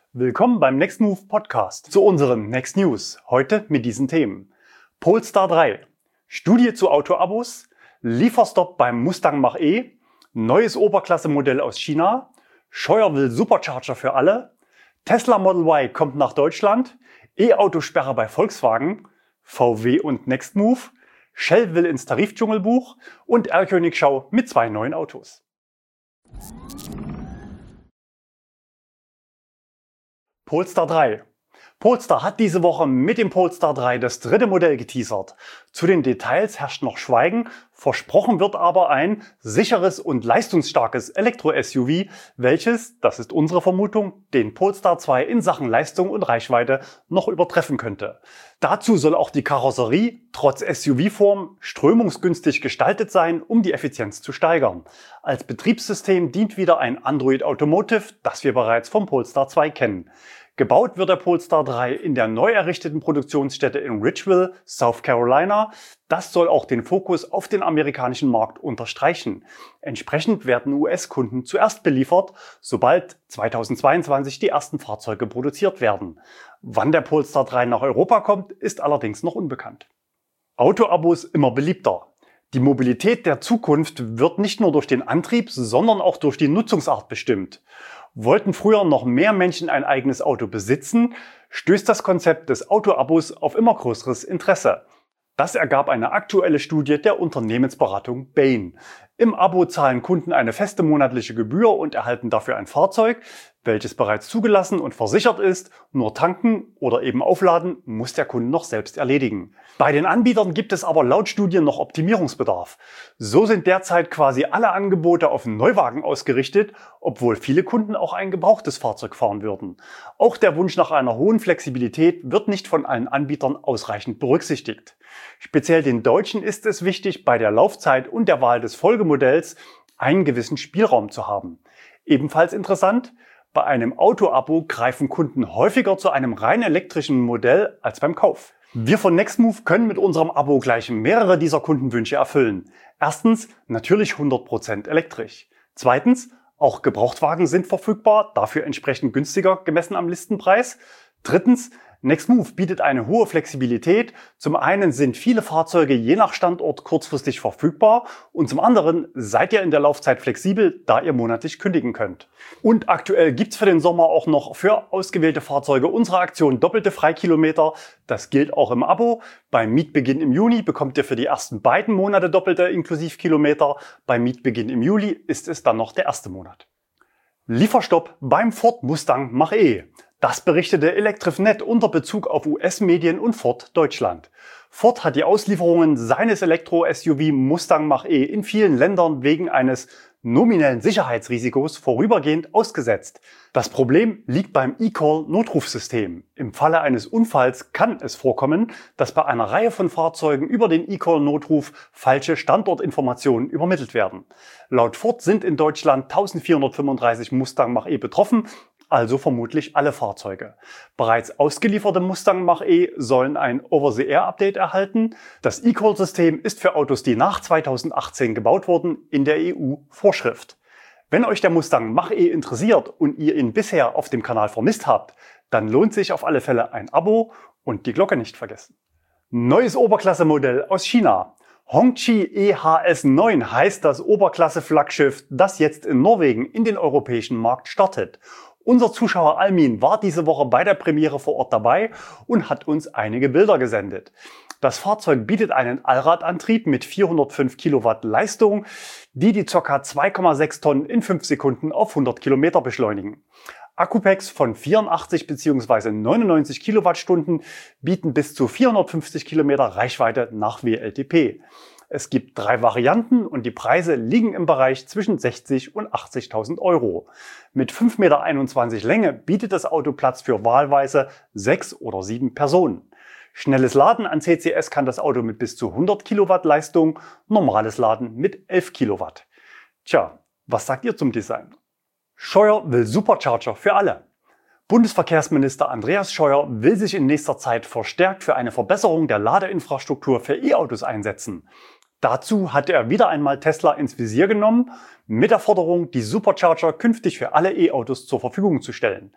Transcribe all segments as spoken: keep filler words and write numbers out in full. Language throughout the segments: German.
Willkommen beim Next Move Podcast zu unseren Next News. Heute mit diesen Themen. Polestar drei, Studie zu Autoabos, Lieferstopp beim Mustang Mach-E, neues Oberklasse-Modell aus China, Scheuer will Supercharger für alle, Tesla Model Y kommt nach Deutschland, E-Autosperre bei Volkswagen, V W und Next Move, Shell will ins Tarifdschungelbuch und R-König-Schau mit zwei neuen Autos. Polestar drei. Polestar hat diese Woche mit dem Polestar drei das dritte Modell geteasert. Zu den Details herrscht noch Schweigen, versprochen wird aber ein sicheres und leistungsstarkes Elektro-S U V, welches, das ist unsere Vermutung, den Polestar zwei in Sachen Leistung und Reichweite noch übertreffen könnte. Dazu soll auch die Karosserie trotz S U V-Form strömungsgünstig gestaltet sein, um die Effizienz zu steigern. Als Betriebssystem dient wieder ein Android Automotive, das wir bereits vom Polestar zwei kennen. Gebaut wird der Polestar drei in der neu errichteten Produktionsstätte in Ridgeville, South Carolina. Das soll auch den Fokus auf den amerikanischen Markt unterstreichen. Entsprechend werden U S-Kunden zuerst beliefert, sobald zweitausendzweiundzwanzig die ersten Fahrzeuge produziert werden. Wann der Polestar drei nach Europa kommt, ist allerdings noch unbekannt. Autoabos immer beliebter. Die Mobilität der Zukunft wird nicht nur durch den Antrieb, sondern auch durch die Nutzungsart bestimmt. Wollten früher noch mehr Menschen ein eigenes Auto besitzen, stößt das Konzept des Autoabos auf immer größeres Interesse. Das ergab eine aktuelle Studie der Unternehmensberatung Bain. Im Abo zahlen Kunden eine feste monatliche Gebühr und erhalten dafür ein Fahrzeug, welches bereits zugelassen und versichert ist. Nur tanken oder eben aufladen muss der Kunde noch selbst erledigen. Bei den Anbietern gibt es aber laut Studien noch Optimierungsbedarf. So sind derzeit quasi alle Angebote auf Neuwagen ausgerichtet, obwohl viele Kunden auch ein gebrauchtes Fahrzeug fahren würden. Auch der Wunsch nach einer hohen Flexibilität wird nicht von allen Anbietern ausreichend berücksichtigt. Speziell den Deutschen ist es wichtig, bei der Laufzeit und der Wahl des Folgemodells einen gewissen Spielraum zu haben. Ebenfalls interessant: Bei einem Autoabo greifen Kunden häufiger zu einem rein elektrischen Modell als beim Kauf. Wir von Nextmove können mit unserem Abo gleich mehrere dieser Kundenwünsche erfüllen. Erstens, natürlich hundert Prozent elektrisch. Zweitens, auch Gebrauchtwagen sind verfügbar, dafür entsprechend günstiger gemessen am Listenpreis. Drittens, Nextmove bietet eine hohe Flexibilität. Zum einen sind viele Fahrzeuge je nach Standort kurzfristig verfügbar und zum anderen seid ihr in der Laufzeit flexibel, da ihr monatlich kündigen könnt. Und aktuell gibt's für den Sommer auch noch für ausgewählte Fahrzeuge unsere Aktion doppelte Freikilometer. Das gilt auch im Abo. Beim Mietbeginn im Juni bekommt ihr für die ersten beiden Monate doppelte Inklusivkilometer. Beim Mietbeginn im Juli ist es dann noch der erste Monat. Lieferstopp beim Ford Mustang Mach-E. Das berichtete Electrifnet unter Bezug auf U S-Medien und Ford Deutschland. Ford hat die Auslieferungen seines Elektro-S U V Mustang Mach-E in vielen Ländern wegen eines nominellen Sicherheitsrisikos vorübergehend ausgesetzt. Das Problem liegt beim eCall-Notrufsystem. Im Falle eines Unfalls kann es vorkommen, dass bei einer Reihe von Fahrzeugen über den eCall-Notruf falsche Standortinformationen übermittelt werden. Laut Ford sind in Deutschland eintausendvierhundertfünfunddreißig Mustang Mach-E betroffen, also vermutlich alle Fahrzeuge. Bereits ausgelieferte Mustang Mach-E sollen ein Over-the-Air-Update erhalten. Das eCall-System ist für Autos, die nach zweitausendachtzehn gebaut wurden, in der E U Vorschrift. Wenn euch der Mustang Mach-E interessiert und ihr ihn bisher auf dem Kanal vermisst habt, dann lohnt sich auf alle Fälle ein Abo und die Glocke nicht vergessen. Neues Oberklasse-Modell aus China. Hongqi E H S neun heißt das Oberklasse-Flaggschiff, das jetzt in Norwegen in den europäischen Markt startet. Unser Zuschauer Almin war diese Woche bei der Premiere vor Ort dabei und hat uns einige Bilder gesendet. Das Fahrzeug bietet einen Allradantrieb mit vierhundertfünf Kilowatt Leistung, die die ca. zwei Komma sechs Tonnen in fünf Sekunden auf hundert Kilometer beschleunigen. Akkupacks von vierundachtzig bzw. neunundneunzig Kilowattstunden bieten bis zu vierhundertfünfzig Kilometer Reichweite nach W L T P. Es gibt drei Varianten und die Preise liegen im Bereich zwischen sechzig und achtzigtausend Euro. Mit fünf Komma einundzwanzig Meter Länge bietet das Auto Platz für wahlweise sechs oder sieben Personen. Schnelles Laden an C C S kann das Auto mit bis zu hundert Kilowatt Leistung, normales Laden mit elf Kilowatt. Tja, was sagt ihr zum Design? Scheuer will Supercharger für alle. Bundesverkehrsminister Andreas Scheuer will sich in nächster Zeit verstärkt für eine Verbesserung der Ladeinfrastruktur für E-Autos einsetzen. Dazu hat er wieder einmal Tesla ins Visier genommen, mit der Forderung, die Supercharger künftig für alle E-Autos zur Verfügung zu stellen.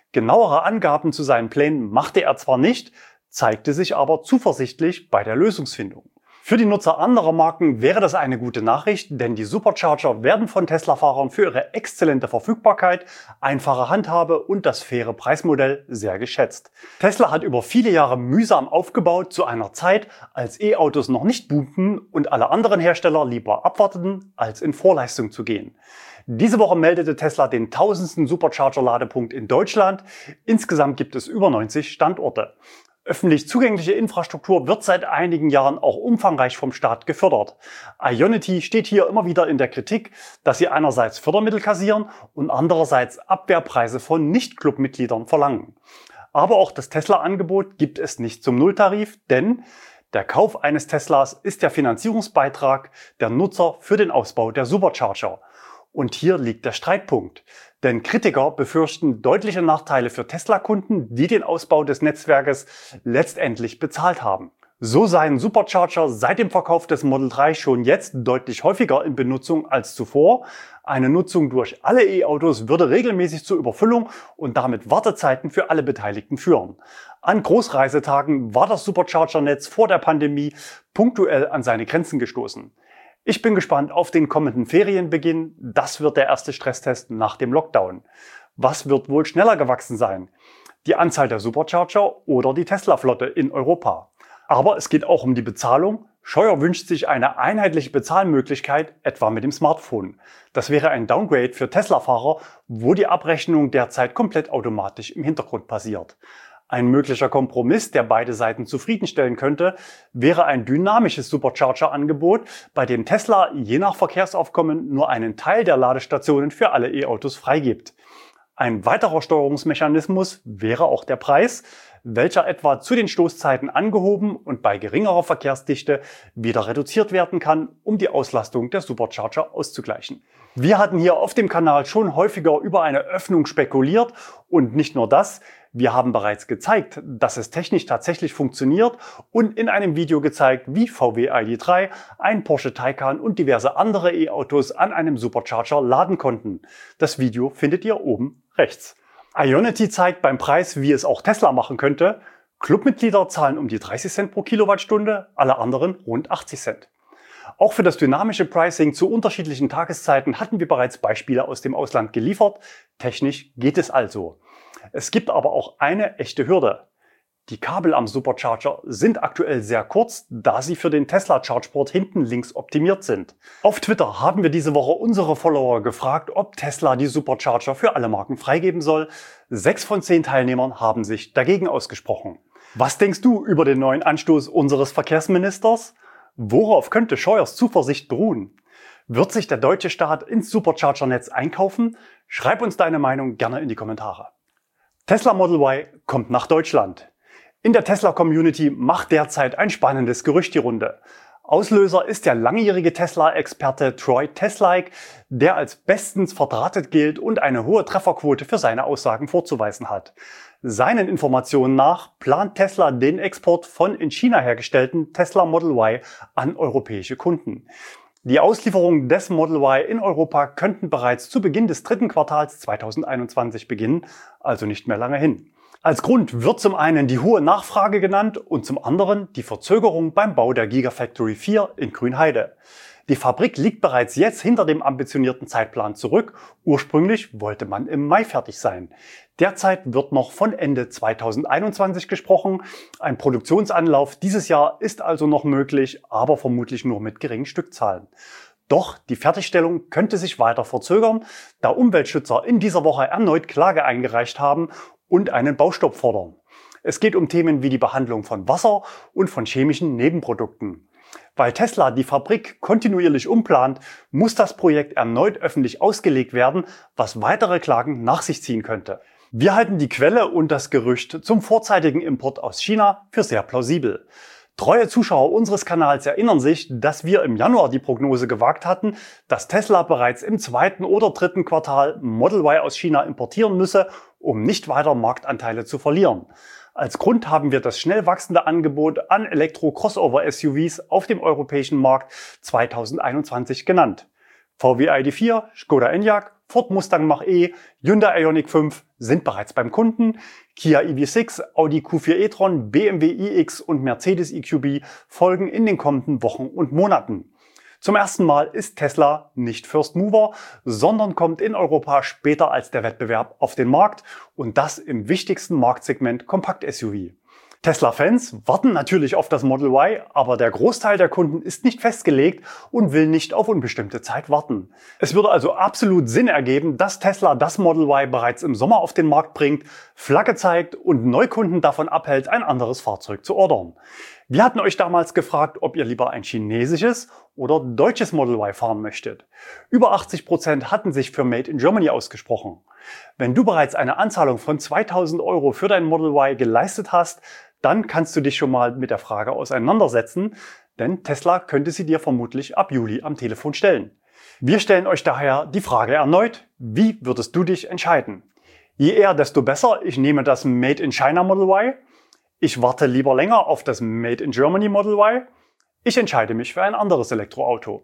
Genauere Angaben zu seinen Plänen machte er zwar nicht, zeigte sich aber zuversichtlich bei der Lösungsfindung. Für die Nutzer anderer Marken wäre das eine gute Nachricht, denn die Supercharger werden von Tesla-Fahrern für ihre exzellente Verfügbarkeit, einfache Handhabe und das faire Preismodell sehr geschätzt. Tesla hat über viele Jahre mühsam aufgebaut zu einer Zeit, als E-Autos noch nicht boomten und alle anderen Hersteller lieber abwarteten, als in Vorleistung zu gehen. Diese Woche meldete Tesla den tausendsten Supercharger-Ladepunkt in Deutschland. Insgesamt gibt es über neunzig Standorte. Öffentlich zugängliche Infrastruktur wird seit einigen Jahren auch umfangreich vom Staat gefördert. Ionity steht hier immer wieder in der Kritik, dass sie einerseits Fördermittel kassieren und andererseits Abwehrpreise von Nicht-Club-Mitgliedern verlangen. Aber auch das Tesla-Angebot gibt es nicht zum Nulltarif, denn der Kauf eines Teslas ist der Finanzierungsbeitrag der Nutzer für den Ausbau der Supercharger. Und hier liegt der Streitpunkt. Denn Kritiker befürchten deutliche Nachteile für Tesla-Kunden, die den Ausbau des Netzwerkes letztendlich bezahlt haben. So seien Supercharger seit dem Verkauf des Model drei schon jetzt deutlich häufiger in Benutzung als zuvor. Eine Nutzung durch alle E-Autos würde regelmäßig zur Überfüllung und damit Wartezeiten für alle Beteiligten führen. An Großreisetagen war das Supercharger-Netz vor der Pandemie punktuell an seine Grenzen gestoßen. Ich bin gespannt auf den kommenden Ferienbeginn. Das wird der erste Stresstest nach dem Lockdown. Was wird wohl schneller gewachsen sein? Die Anzahl der Supercharger oder die Tesla-Flotte in Europa? Aber es geht auch um die Bezahlung. Scheuer wünscht sich eine einheitliche Bezahlmöglichkeit, etwa mit dem Smartphone. Das wäre ein Downgrade für Tesla-Fahrer, wo die Abrechnung derzeit komplett automatisch im Hintergrund passiert. Ein möglicher Kompromiss, der beide Seiten zufriedenstellen könnte, wäre ein dynamisches Supercharger-Angebot, bei dem Tesla je nach Verkehrsaufkommen nur einen Teil der Ladestationen für alle E-Autos freigibt. Ein weiterer Steuerungsmechanismus wäre auch der Preis, welcher etwa zu den Stoßzeiten angehoben und bei geringerer Verkehrsdichte wieder reduziert werden kann, um die Auslastung der Supercharger auszugleichen. Wir hatten hier auf dem Kanal schon häufiger über eine Öffnung spekuliert und nicht nur das, wir haben bereits gezeigt, dass es technisch tatsächlich funktioniert und in einem Video gezeigt, wie V W I D drei, ein Porsche Taycan und diverse andere E-Autos an einem Supercharger laden konnten. Das Video findet ihr oben rechts. Ionity zeigt beim Preis, wie es auch Tesla machen könnte. Clubmitglieder zahlen um die dreißig Cent pro Kilowattstunde, alle anderen rund achtzig Cent. Auch für das dynamische Pricing zu unterschiedlichen Tageszeiten hatten wir bereits Beispiele aus dem Ausland geliefert. Technisch geht es also. Es gibt aber auch eine echte Hürde. Die Kabel am Supercharger sind aktuell sehr kurz, da sie für den Tesla ChargePort hinten links optimiert sind. Auf Twitter haben wir diese Woche unsere Follower gefragt, ob Tesla die Supercharger für alle Marken freigeben soll. Sechs von zehn Teilnehmern haben sich dagegen ausgesprochen. Was denkst du über den neuen Anstoß unseres Verkehrsministers? Worauf könnte Scheuers Zuversicht beruhen? Wird sich der deutsche Staat ins Supercharger-Netz einkaufen? Schreib uns deine Meinung gerne in die Kommentare. Tesla Model Y kommt nach Deutschland. In der Tesla-Community macht derzeit ein spannendes Gerücht die Runde. Auslöser ist der langjährige Tesla-Experte Troy Teslaik, der als bestens verdrahtet gilt und eine hohe Trefferquote für seine Aussagen vorzuweisen hat. Seinen Informationen nach plant Tesla den Export von in China hergestellten Tesla Model Y an europäische Kunden. Die Auslieferungen des Model Y in Europa könnten bereits zu Beginn des dritten Quartals zweitausendeinundzwanzig beginnen, also nicht mehr lange hin. Als Grund wird zum einen die hohe Nachfrage genannt und zum anderen die Verzögerung beim Bau der Gigafactory vier in Grünheide. Die Fabrik liegt bereits jetzt hinter dem ambitionierten Zeitplan zurück. Ursprünglich wollte man im Mai fertig sein. Derzeit wird noch von Ende zweitausendeinundzwanzig gesprochen. Ein Produktionsanlauf dieses Jahr ist also noch möglich, aber vermutlich nur mit geringen Stückzahlen. Doch die Fertigstellung könnte sich weiter verzögern, da Umweltschützer in dieser Woche erneut Klage eingereicht haben und einen Baustopp fordern. Es geht um Themen wie die Behandlung von Wasser und von chemischen Nebenprodukten. Weil Tesla die Fabrik kontinuierlich umplant, muss das Projekt erneut öffentlich ausgelegt werden, was weitere Klagen nach sich ziehen könnte. Wir halten die Quelle und das Gerücht zum vorzeitigen Import aus China für sehr plausibel. Treue Zuschauer unseres Kanals erinnern sich, dass wir im Januar die Prognose gewagt hatten, dass Tesla bereits im zweiten oder dritten Quartal Model Y aus China importieren müsse, um nicht weiter Marktanteile zu verlieren. Als Grund haben wir das schnell wachsende Angebot an Elektro-Crossover-S U Vs auf dem europäischen Markt zweitausendeinundzwanzig genannt. V W I D vier, Skoda Enyaq, Ford Mustang Mach-E, Hyundai Ioniq fünf sind bereits beim Kunden, Kia E V sechs, Audi Q vier e-tron, B M W iX und Mercedes E Q B folgen in den kommenden Wochen und Monaten. Zum ersten Mal ist Tesla nicht First Mover, sondern kommt in Europa später als der Wettbewerb auf den Markt und das im wichtigsten Marktsegment Kompakt-S U V. Tesla-Fans warten natürlich auf das Model Y, aber der Großteil der Kunden ist nicht festgelegt und will nicht auf unbestimmte Zeit warten. Es würde also absolut Sinn ergeben, dass Tesla das Model Y bereits im Sommer auf den Markt bringt, Flagge zeigt und Neukunden davon abhält, ein anderes Fahrzeug zu ordern. Wir hatten euch damals gefragt, ob ihr lieber ein chinesisches oder deutsches Model Y fahren möchtet. Über achtzig Prozent hatten sich für Made in Germany ausgesprochen. Wenn du bereits eine Anzahlung von zweitausend Euro für dein Model Y geleistet hast, dann kannst du dich schon mal mit der Frage auseinandersetzen, denn Tesla könnte sie dir vermutlich ab Juli am Telefon stellen. Wir stellen euch daher die Frage erneut, wie würdest du dich entscheiden? Je eher, desto besser. Ich nehme das Made in China Model Y. Ich warte lieber länger auf das Made in Germany Model Y. Ich entscheide mich für ein anderes Elektroauto.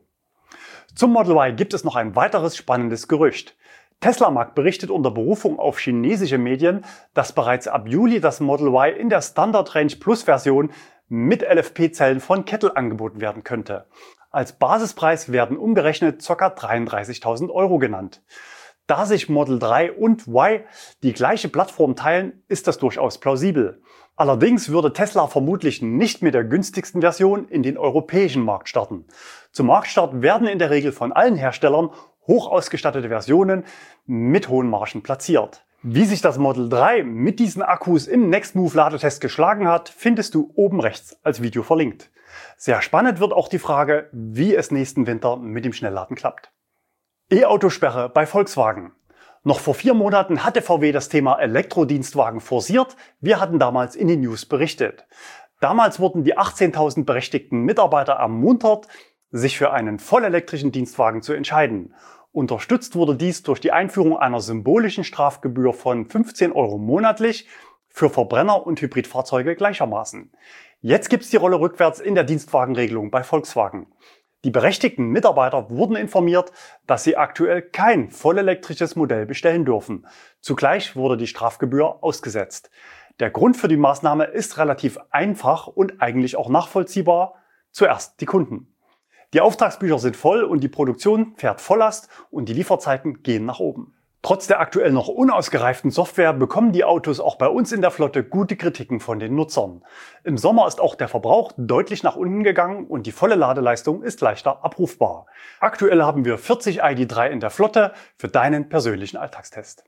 Zum Model Y gibt es noch ein weiteres spannendes Gerücht. Teslamarkt berichtet unter Berufung auf chinesische Medien, dass bereits ab Juli das Model Y in der Standard Range Plus Version mit L F P-Zellen von Kettle angeboten werden könnte. Als Basispreis werden umgerechnet ca. dreiunddreißigtausend Euro genannt. Da sich Model drei und Y die gleiche Plattform teilen, ist das durchaus plausibel. Allerdings würde Tesla vermutlich nicht mit der günstigsten Version in den europäischen Markt starten. Zum Marktstart werden in der Regel von allen Herstellern hoch ausgestattete Versionen mit hohen Margen platziert. Wie sich das Model drei mit diesen Akkus im Nextmove Ladetest geschlagen hat, findest du oben rechts als Video verlinkt. Sehr spannend wird auch die Frage, wie es nächsten Winter mit dem Schnellladen klappt. E-Auto-Sperre bei Volkswagen. Noch vor vier Monaten hatte V W das Thema Elektrodienstwagen forciert. Wir hatten damals in den News berichtet. Damals wurden die achtzehntausend berechtigten Mitarbeiter ermuntert, sich für einen vollelektrischen Dienstwagen zu entscheiden. Unterstützt wurde dies durch die Einführung einer symbolischen Strafgebühr von fünfzehn Euro monatlich für Verbrenner- und Hybridfahrzeuge gleichermaßen. Jetzt gibt's die Rolle rückwärts in der Dienstwagenregelung bei Volkswagen. Die berechtigten Mitarbeiter wurden informiert, dass sie aktuell kein vollelektrisches Modell bestellen dürfen. Zugleich wurde die Strafgebühr ausgesetzt. Der Grund für die Maßnahme ist relativ einfach und eigentlich auch nachvollziehbar. Zuerst die Kunden. Die Auftragsbücher sind voll und die Produktion fährt Volllast und die Lieferzeiten gehen nach oben. Trotz der aktuell noch unausgereiften Software bekommen die Autos auch bei uns in der Flotte gute Kritiken von den Nutzern. Im Sommer ist auch der Verbrauch deutlich nach unten gegangen und die volle Ladeleistung ist leichter abrufbar. Aktuell haben wir vierzig I D drei in der Flotte für deinen persönlichen Alltagstest.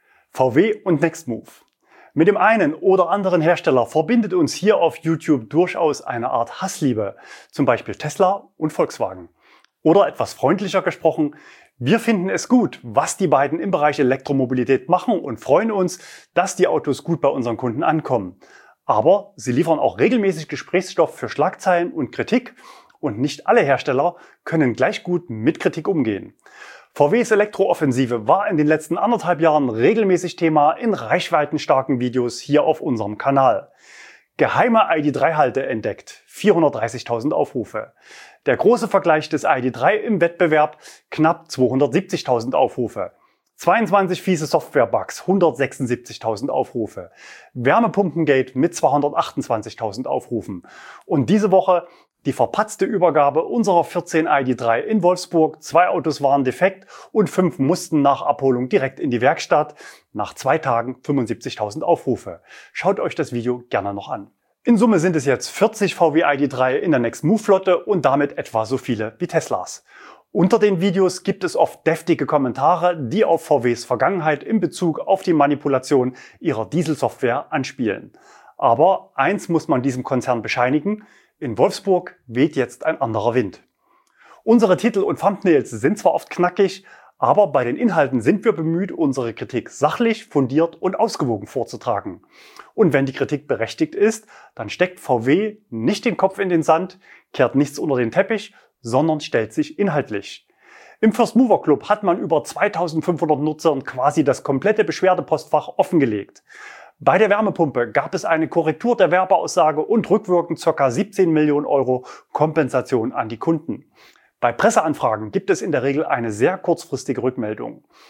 V W und Nextmove. Mit dem einen oder anderen Hersteller verbindet uns hier auf YouTube durchaus eine Art Hassliebe, zum Beispiel Tesla und Volkswagen. Oder etwas freundlicher gesprochen, wir finden es gut, was die beiden im Bereich Elektromobilität machen und freuen uns, dass die Autos gut bei unseren Kunden ankommen. Aber sie liefern auch regelmäßig Gesprächsstoff für Schlagzeilen und Kritik und nicht alle Hersteller können gleich gut mit Kritik umgehen. V Ws Elektrooffensive war in den letzten anderthalb Jahren regelmäßig Thema in reichweitenstarken Videos hier auf unserem Kanal. Geheime I D drei Halte entdeckt, vierhundertdreißigtausend Aufrufe. Der große Vergleich des I D drei im Wettbewerb, knapp zweihundertsiebzigtausend Aufrufe. zweiundzwanzig fiese Software-Bugs, hundertsechsundsiebzigtausend Aufrufe. Wärmepumpengate mit zweihundertachtundzwanzigtausend Aufrufen. Und diese Woche die verpatzte Übergabe unserer vierzehn I D drei in Wolfsburg. Zwei Autos waren defekt und fünf mussten nach Abholung direkt in die Werkstatt. Nach zwei Tagen fünfundsiebzigtausend Aufrufe. Schaut euch das Video gerne noch an. In Summe sind es jetzt vierzig V W I D drei in der Nextmove-Flotte und damit etwa so viele wie Teslas. Unter den Videos gibt es oft deftige Kommentare, die auf V Ws Vergangenheit in Bezug auf die Manipulation ihrer Dieselsoftware anspielen. Aber eins muss man diesem Konzern bescheinigen: In Wolfsburg weht jetzt ein anderer Wind. Unsere Titel und Thumbnails sind zwar oft knackig, aber bei den Inhalten sind wir bemüht, unsere Kritik sachlich, fundiert und ausgewogen vorzutragen. Und wenn die Kritik berechtigt ist, dann steckt V W nicht den Kopf in den Sand, kehrt nichts unter den Teppich, sondern stellt sich inhaltlich. Im First Mover Club hat man über zweitausendfünfhundert Nutzern quasi das komplette Beschwerdepostfach offengelegt. Bei der Wärmepumpe gab es eine Korrektur der Werbeaussage und rückwirkend ca. siebzehn Millionen Euro Kompensation an die Kunden. Bei Presseanfragen gibt es in der Regel eine sehr kurzfristige Rückmeldung.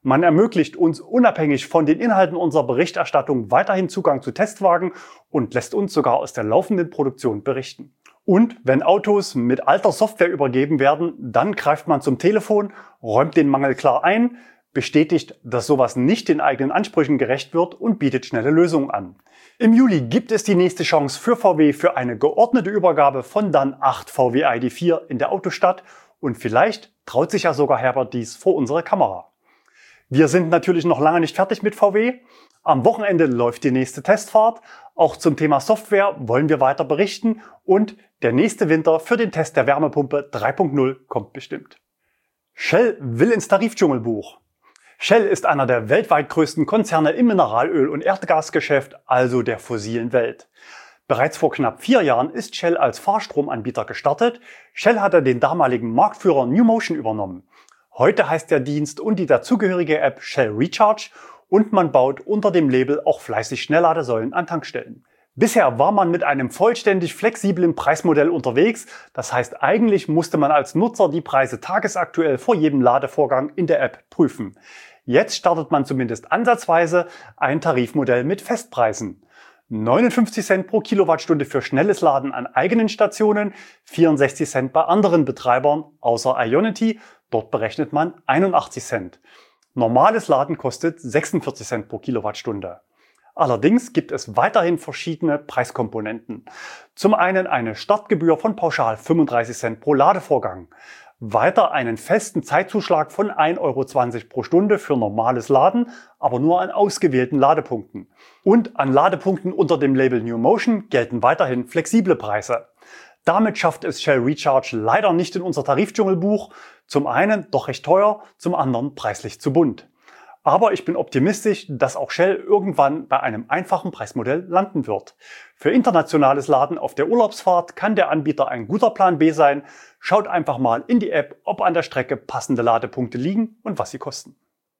Man ermöglicht uns unabhängig von den Inhalten unserer Berichterstattung weiterhin Zugang zu Testwagen und lässt uns sogar aus der laufenden Produktion berichten. Und wenn Autos mit alter Software übergeben werden, dann greift man zum Telefon, räumt den Mangel klar ein, bestätigt, dass sowas nicht den eigenen Ansprüchen gerecht wird und bietet schnelle Lösungen an. Im Juli gibt es die nächste Chance für V W für eine geordnete Übergabe von dann acht V W I D vier in der Autostadt und vielleicht traut sich ja sogar Herbert dies vor unsere Kamera. Wir sind natürlich noch lange nicht fertig mit V W. Am Wochenende läuft die nächste Testfahrt. Auch zum Thema Software wollen wir weiter berichten und der nächste Winter für den Test der Wärmepumpe drei Punkt null kommt bestimmt. Shell will ins Tarifdschungelbuch. Shell ist einer der weltweit größten Konzerne im Mineralöl- und Erdgasgeschäft, also der fossilen Welt. Bereits vor knapp vier Jahren ist Shell als Fahrstromanbieter gestartet. Shell hatte den damaligen Marktführer NewMotion übernommen. Heute heißt der Dienst und die dazugehörige App Shell Recharge und man baut unter dem Label auch fleißig Schnellladesäulen an Tankstellen. Bisher war man mit einem vollständig flexiblen Preismodell unterwegs. Das heißt, eigentlich musste man als Nutzer die Preise tagesaktuell vor jedem Ladevorgang in der App prüfen. Jetzt startet man zumindest ansatzweise ein Tarifmodell mit Festpreisen. neunundfünfzig Cent pro Kilowattstunde für schnelles Laden an eigenen Stationen, vierundsechzig Cent bei anderen Betreibern, außer Ionity. Dort berechnet man einundachtzig Cent. Normales Laden kostet sechsundvierzig Cent pro Kilowattstunde. Allerdings gibt es weiterhin verschiedene Preiskomponenten. Zum einen eine Startgebühr von pauschal fünfunddreißig Cent pro Ladevorgang. Weiter einen festen Zeitzuschlag von ein Euro zwanzig pro Stunde für normales Laden, aber nur an ausgewählten Ladepunkten. Und an Ladepunkten unter dem Label NewMotion gelten weiterhin flexible Preise. Damit schafft es Shell Recharge leider nicht in unser Tarifdschungelbuch. Zum einen doch recht teuer, zum anderen preislich zu bunt. Aber ich bin optimistisch, dass auch Shell irgendwann bei einem einfachen Preismodell landen wird. Für internationales Laden auf der Urlaubsfahrt kann der Anbieter ein guter Plan B sein. Schaut einfach mal in die App, ob an der Strecke passende Ladepunkte liegen und was sie kosten.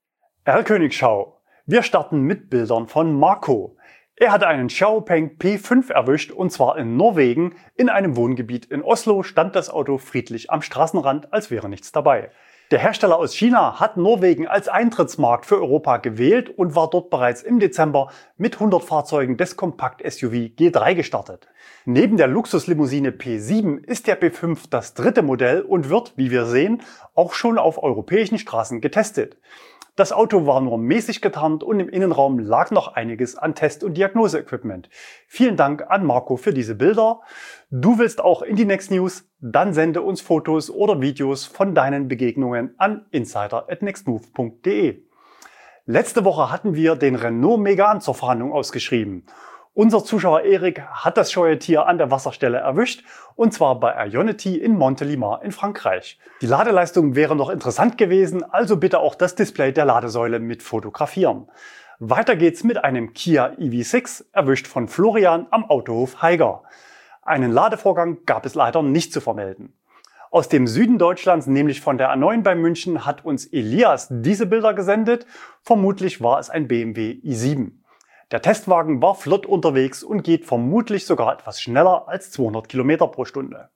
R-Königschau. Wir starten mit Bildern von Marco. Er hatte einen Xiaopeng P fünf erwischt und zwar in Norwegen. In einem Wohngebiet in Oslo stand das Auto friedlich am Straßenrand, als wäre nichts dabei. Der Hersteller aus China hat Norwegen als Eintrittsmarkt für Europa gewählt und war dort bereits im Dezember mit hundert Fahrzeugen des Kompakt-S U V G drei gestartet. Neben der Luxuslimousine P sieben ist der P fünf das dritte Modell und wird, wie wir sehen, auch schon auf europäischen Straßen getestet. Das Auto war nur mäßig getarnt und im Innenraum lag noch einiges an Test- und Diagnoseequipment. Vielen Dank an Marco für diese Bilder. Du willst auch in die Next News? Dann sende uns Fotos oder Videos von deinen Begegnungen an insider at nextmove punkt de. Letzte Woche hatten wir den Renault Megane zur Fahndung ausgeschrieben. Unser Zuschauer Erik hat das scheue Tier an der Wasserstelle erwischt und zwar bei Ionity in Montélimar in Frankreich. Die Ladeleistung wäre noch interessant gewesen, also bitte auch das Display der Ladesäule mit fotografieren. Weiter geht's mit einem Kia E V sechs, erwischt von Florian am Autohof Haiger. Einen Ladevorgang gab es leider nicht zu vermelden. Aus dem Süden Deutschlands, nämlich von der A neun bei München, hat uns Elias diese Bilder gesendet. Vermutlich war es ein B M W i sieben. Der Testwagen war flott unterwegs und geht vermutlich sogar etwas schneller als zweihundert Kilometer pro Stunde.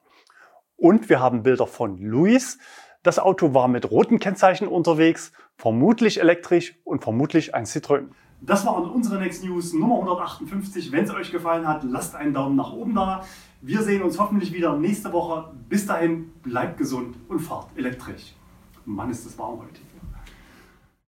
Und wir haben Bilder von Luis. Das Auto war mit roten Kennzeichen unterwegs, vermutlich elektrisch und vermutlich ein Citroën. Das waren unsere Next News Nummer hundertachtundfünfzig. Wenn es euch gefallen hat, lasst einen Daumen nach oben da. Wir sehen uns hoffentlich wieder nächste Woche. Bis dahin, bleibt gesund und fahrt elektrisch. Mann, ist es warm heute.